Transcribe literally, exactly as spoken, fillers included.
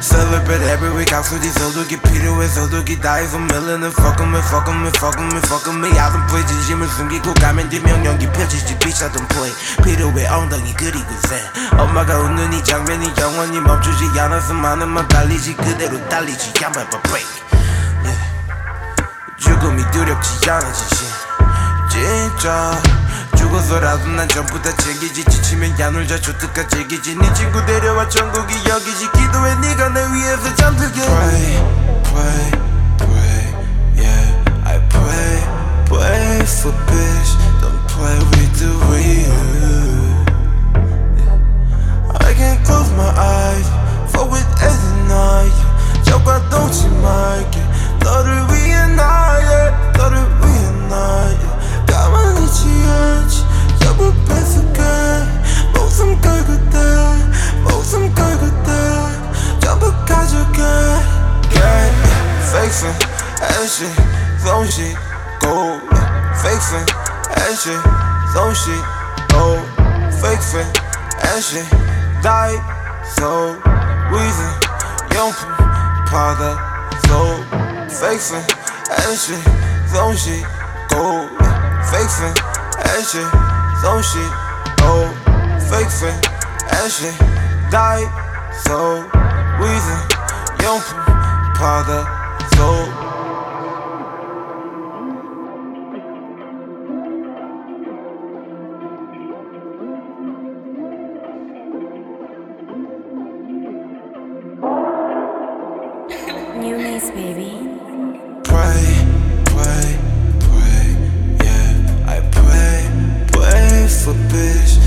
Celebrate every week, 악수지 소득이 필요해 소득이 다 해서 밀리는 Fuck 'em and fuck 'em and fuck 'em and fuck 'em 이 아픔의 진심을 숨기고 가면 뒤명 연기 펼치지 비싸던 play 필요해 엉덩이 그리고 새 엄마가 웃는 이 장면이 영원히 멈추지 않아서 많은 맘 달리지 그대로 달리지 양발 break yeah. 죽음이 두렵지 않아 진심 진짜 죽어서라도 난 전부 다 챙기지 지치면 야놀자 좋듯까 즐기지 네 친구 데려와 천국이 여기지 기도해 네가 내 위해서 잠들게 Pray, pray, pray, yeah I pray, pray for peace Don't play with the real I can't close my eyes Fuck with every night 적과 동치 말게 너를 위해 나 yeah 너를 위해 나 yeah 가만히 있지 않지 전부 뺏어가 목숨 걸고 다 목숨 걸고 다 전부 가져가 yeah. Fixin' that shit some shit go Fixin' that shit some shit go Fixin' that shit die so reason 용품 받아 so Fixin' that shit some shit go Fixin' that shit, some shit, oh Fixin' that shit, die, so reason, 용품 받아, so New Maze, baby. Pray, pray, pray, yeah I pray, pray for peace